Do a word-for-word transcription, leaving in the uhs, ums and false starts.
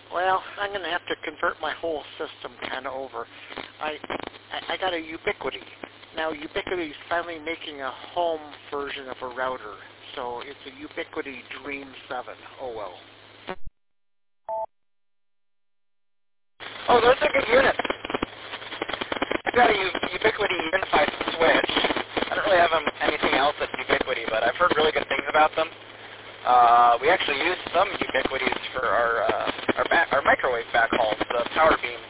Well, I'm going to have to convert my whole system kind of over. I, I I got a Ubiquiti. Now, Ubiquiti is finally making a home version of a router. So it's a Ubiquiti Dream seven. Oh, well. Oh, those are good units. I've got a U- Ubiquiti Unified switch. I don't really have um, anything else that's Ubiquiti, but I've heard really good things about them. Uh, we actually use some Ubiquitis for our uh, our, back, our microwave backhauls, the power beam